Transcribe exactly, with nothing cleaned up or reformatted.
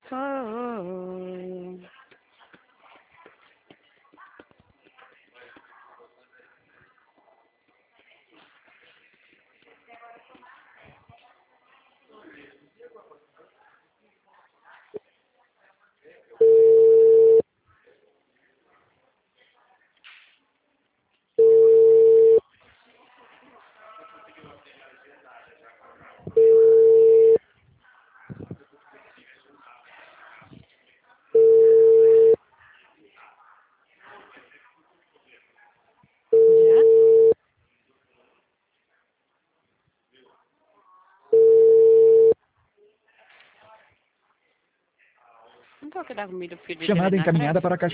Oh. ¿Ya? Não estou a quedar comida, filho de Chamada Renata. encaminhada para a caixa